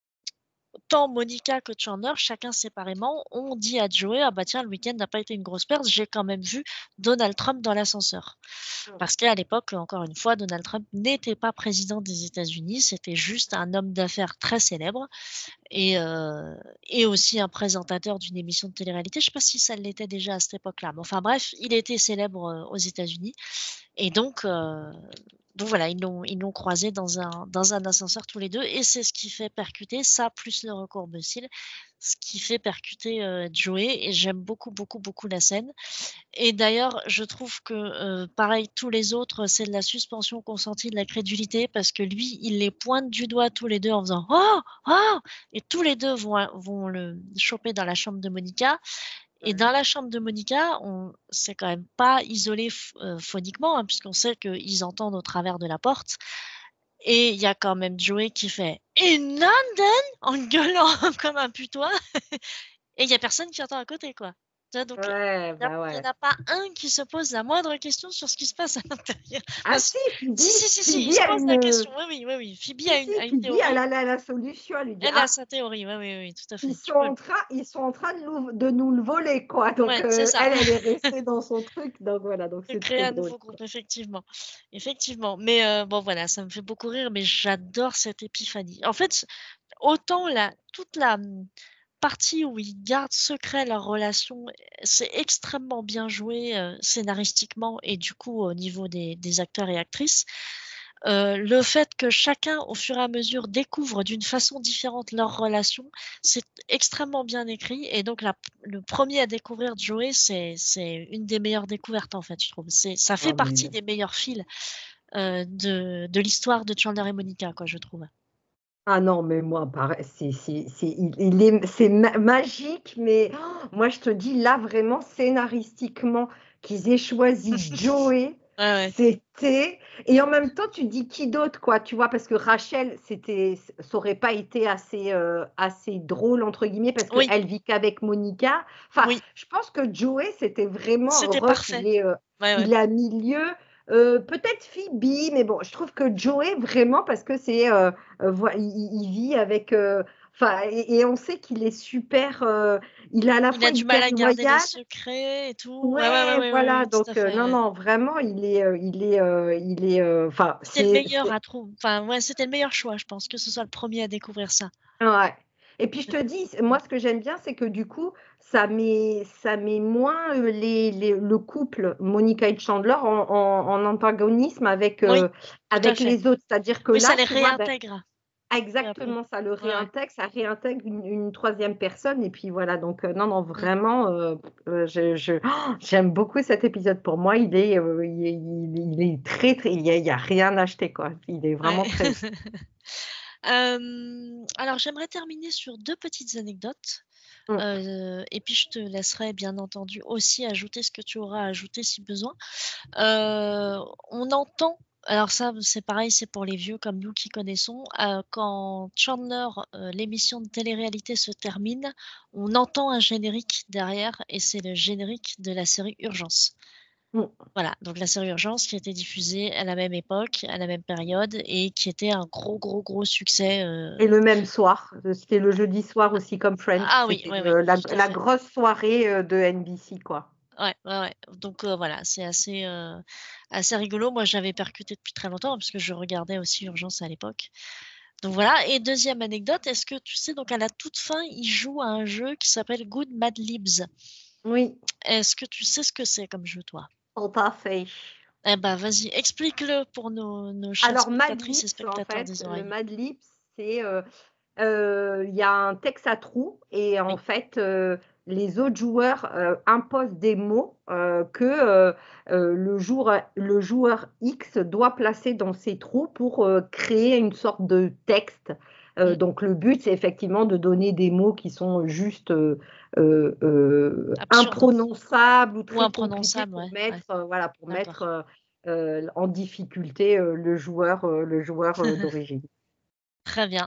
S1: tant Monica que Chandler, chacun séparément, ont dit à Joey: «Ah bah tiens, le week-end n'a pas été une grosse perte, j'ai quand même vu Donald Trump dans l'ascenseur».
S3: Mmh.
S1: Parce qu'à l'époque, encore une fois, Donald Trump n'était pas président des États-Unis, c'était juste un homme d'affaires très célèbre et heu et aussi un présentateur d'une émission de télé-réalité. Je ne sais pas si ça l'était déjà à cette époque-là, mais enfin bref, il était célèbre, heu, aux États-Unis et donc heu, donc voilà, ils l'ont ils l'ont croisé dans un dans un ascenseur tous les deux et c'est ce qui fait percuter ça plus le recours Bushill, ce qui fait percuter, heu, Joey et j'aime beaucoup, beaucoup, beaucoup la scène et d'ailleurs, je trouve que, heu, pareil, tous les autres, c'est de la suspension consentie, de la crédulité parce que lui, il les pointe du doigt tous les deux en faisant: «Oh! Oh!» et tous les deux vont vont le choper dans la chambre de Monica et
S3: Ouais.
S1: dans la chambre de Monica, on c'est quand même pas isolé ph heu, phoniquement, hein, puisqu'on sait qu'ils entendent au travers de la porte et il y a quand même Joey qui fait: «In London?» en gueulant comme un putois et il y a personne qui entend à côté, quoi. Tu vois? Donc
S3: Ouais,
S1: il y a
S3: bah
S1: il y en
S3: ouais.
S1: a pas un qui se pose la moindre question sur ce qui se passe à l'intérieur.
S3: Ah
S1: Enfin
S3: si,
S1: si,
S3: Phoebe,
S1: si, si, si, si, il
S3: Phoebe
S1: se
S3: a
S1: pose la
S3: une,
S1: question. Oui, oui, oui, oui. Phoebe
S3: si,
S1: a
S3: si,
S1: une a une
S3: Phoebe, elle
S1: théorie.
S3: a la la solution, elle lui dit:
S1: Elle a
S3: «Ah,
S1: sa théorie. Oui, oui, oui, tout à
S3: ils
S1: fait.
S3: sont
S1: Tu peux
S3: en train ils sont en train de nous de nous le voler quoi», donc
S1: ouais, c'est
S3: heu,
S1: ça.
S3: elle, elle est restée dans son truc, donc voilà, donc
S1: De
S3: c'est
S1: créer
S3: très
S1: un
S3: drôle,
S1: nouveau
S3: quoi.
S1: groupe, effectivement. Effectivement. Mais heu, bon voilà, ça me fait beaucoup rire, mais j'adore cette épiphanie. En fait, autant la toute la, mmh, partie où ils gardent secret leur relation, c'est extrêmement bien joué, heu, scénaristiquement et du coup au niveau des des acteurs et actrices. Heu, le fait que chacun, au fur et à mesure, découvre d'une façon différente leur relation, c'est extrêmement bien écrit et donc la le premier à découvrir Joey, c'est c'est une des meilleures découvertes, en fait, je trouve. C'est ça fait
S3: Ah
S1: partie
S3: mais
S1: des meilleurs fils, heu, de de l'histoire de Chandler et Monica, quoi, je trouve.
S3: ah non, mais moi pareil, c'est c'est c'est il il est c'est ma magique, mais oh, moi je te dis là vraiment scénaristiquement qu'ils aient choisi Joey,
S1: Ouais, ouais.
S3: c'était et en même temps tu dis qui d'autre quoi, tu vois? Parce que Rachel, c'était ça aurait pas été assez, heu, assez «drôle» entre guillemets parce
S1: Oui,
S3: qu'elle vit qu'avec Monica. Enfin,
S1: oui,
S3: je pense que Joey, c'était vraiment
S1: c'était
S3: Ross,
S1: parfait.
S3: il est, heu,
S1: Ouais, ouais.
S3: il a mis lieu, heu, peut-être Phoebe, mais bon, je trouve que Joey vraiment parce que c'est, heu Heu, voi il il il vit avec, heu, enfin et et on sait qu'il est super, heu, il est à la
S1: Il a
S3: fois
S1: du mal
S3: hyper
S1: à garder les
S3: loyal
S1: secrets et tout. Ouais, ouais, ouais,
S3: ouais,
S1: ouais, ouais,
S3: voilà,
S1: ouais, tout à
S3: donc heu,
S1: fait,
S3: non,
S1: ouais.
S3: non, vraiment il est, heu, il est, heu, il est, heu, enfin
S1: C'était le
S3: c'est
S1: meilleur
S3: c'est
S1: à trou enfin, ouais, c'était le meilleur choix, je pense, que ce soit le premier à découvrir ça.
S3: ouais et puis je te dis, c moi ce que j'aime bien, c'est que du coup, ça met ça met moins, heu, les les le couple Monica et Chandler en en en antagonisme avec,
S1: Oui,
S3: heu,
S1: tout à
S3: avec
S1: fait.
S3: les autres. C'est-à-dire que
S1: Oui, ça
S3: là,
S1: les
S3: tu vois, bah
S1: réintègre peu à peu.
S3: exactement, ça le
S1: Ouais, ouais.
S3: réintègre, ça réintègre une une troisième personne et puis voilà donc heu, non, non, vraiment, heu heu, je je oh, j'aime beaucoup cet épisode. Pour moi, il est, heu, il est il est il est très, très il y a il y a rien à acheter, quoi. Il est
S1: Ouais.
S3: vraiment très bon.
S1: Hem, alors j'aimerais terminer sur deux petites anecdotes,
S3: Mmh,
S1: heu et puis je te laisserai bien entendu aussi ajouter ce que tu auras à ajouter si besoin. Heu, on entend alors ça, c'est pareil, c'est pour les vieux comme nous qui connaissons, heu, quand Chandler, heu, l'émission de télé-réalité se termine, on entend un générique derrière et c'est le générique de la série Urgence.
S3: mmh
S1: Voilà, donc la série Urgence qui a été diffusée à la même époque, à la même période et qui était un gros, gros, gros succès, heu
S3: et le même soir, heu, c'était le jeudi soir aussi comme Friends,
S1: ah oui,
S3: c'était
S1: oui, oui,
S3: le la
S1: tout à
S3: la
S1: fait.
S3: grosse soirée, heu, de N B C, quoi.
S1: Ouais, ouais, ouais, donc heu, voilà, c'est assez, heu, assez rigolo. Moi, j'avais percuté depuis très longtemps parce que je regardais aussi Urgence à l'époque. Donc voilà. Et deuxième anecdote, est-ce que tu sais, donc à la toute fin, il joue à un jeu qui s'appelle Good Mad Libs.
S3: Oui,
S1: Est-ce que tu sais ce que c'est comme jeu, toi?
S3: tout à fait.
S1: Eh ben, vas-y, explique-le pour nos, nos chères
S3: Alors, Mad
S1: spectatrices et
S3: Libs, en
S1: spectateurs
S3: fait,
S1: des
S3: le
S1: oreilles.
S3: Mad Libs, c'est euh, euh, il y a un texte à trous et en
S1: Oui.
S3: fait, euh, les autres joueurs euh, imposent des mots euh, que euh, euh, le, jour, le joueur X doit placer dans ses trous pour euh, créer une sorte de texte. Euh,
S1: Mm.
S3: donc, le but, c'est effectivement de donner des mots qui sont juste euh, euh, euh,
S1: Absurde.
S3: imprononçables ou
S1: Ou
S3: très compliqués
S1: imprononçable,
S3: pour
S1: ouais. ouais.
S3: mettre, euh, voilà, pour mettre
S1: D'accord.
S3: euh, euh, en difficulté euh, le joueur, euh, le joueur euh, d'origine.
S1: Très bien.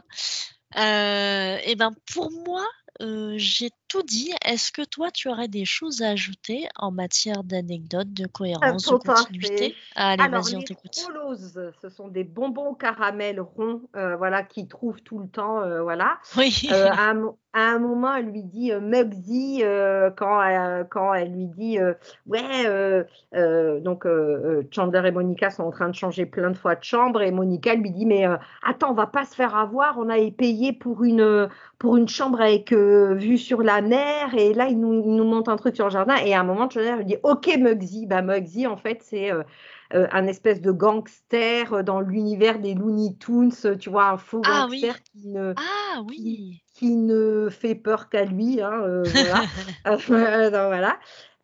S1: Euh, et ben pour moi, euh, j'ai tout dit. Est-ce que toi, tu aurais des choses à ajouter en matière d'anecdotes, de
S3: Euh,
S1: cohérence, de
S3: Tout à fait.
S1: continuité? Allez,
S3: Alors,
S1: vas-y, on
S3: les
S1: t'écoute.
S3: Trollos, ce sont des bonbons au caramel ronds, euh, voilà, qu'ils trouvent tout le temps, euh, voilà. Euh,
S1: Oui.
S3: à, un, mo- à un moment, elle lui dit euh, Muggsy, euh, quand, elle- quand elle lui dit euh, ouais, euh, euh, donc euh, euh, Chandler et Monica sont en train de changer plein de fois de chambre et Monica lui dit mais euh, attends, on va pas se faire avoir, on a payé pour une pour une chambre avec euh, vue sur la mer et là il nous, il nous montre un truc sur le jardin et à un moment Chandler lui dit ok Muggsy, bah Muggsy en fait c'est euh, euh, un espèce de gangster euh, dans l'univers des Looney Tunes, tu vois, un faux
S1: Ah oui.
S3: gangster qui ne
S1: Ah
S3: qui,
S1: oui.
S3: qui ne fait peur qu'à lui, hein, euh, voilà. Euh, donc, voilà.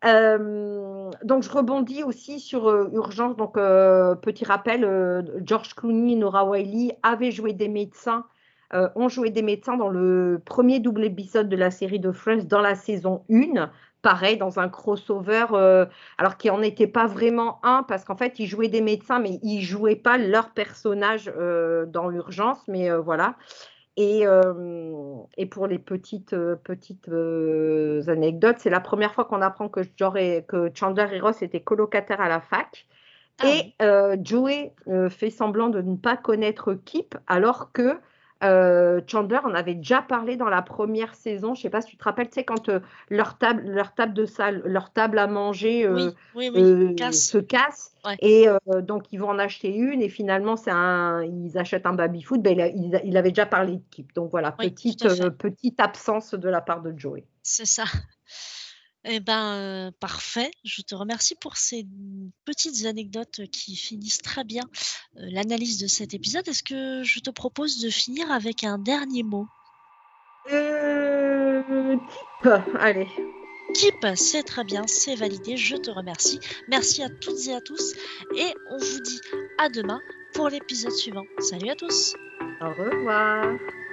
S3: Euh, donc je rebondis aussi sur euh, Urgence. Donc euh, petit rappel, euh, George Clooney et Nora Wiley avaient joué des médecins, euh, ont joué des médecins dans le premier double épisode de la série de Friends dans la saison un. Pareil, dans un crossover, euh, alors qu'il n'en était pas vraiment un, parce qu'en fait, ils jouaient des médecins, mais ils ne jouaient pas leur personnage euh, dans Urgence. Mais euh, voilà. Et, euh, et pour les petites, euh, petites euh, anecdotes, c'est la première fois qu'on apprend que, et, que Chandler et Ross étaient colocataires à la fac.
S1: Ah
S3: Et
S1: oui.
S3: euh, Joey euh, fait semblant de ne pas connaître Kip, alors que euh, Chandler en avait déjà parlé dans la première saison. Je ne sais pas si tu te rappelles, tu sais, quand euh, leur, table, leur, table de salle, leur table à manger euh,
S1: Oui, oui, oui.
S3: euh,
S1: Casse.
S3: se casse.
S1: Ouais.
S3: Et euh, donc, ils vont en acheter une et finalement, c'est un, ils achètent un baby-foot. Ben, il, a- il, a- il avait déjà parlé de Kip. Donc, voilà,
S1: Oui,
S3: petite,
S1: tout à fait.
S3: euh, petite absence de la part de Joey.
S1: C'est ça. Eh ben, euh, parfait. Je te remercie pour ces petites anecdotes qui finissent très bien euh, l'analyse de cet épisode. Est-ce que je te propose de finir avec un dernier mot?
S3: Euh, Kip, allez.
S1: Kip, c'est très bien, c'est validé. Je te remercie. Merci à toutes et à tous. Et on vous dit à demain pour l'épisode suivant. Salut à tous!
S3: Au revoir.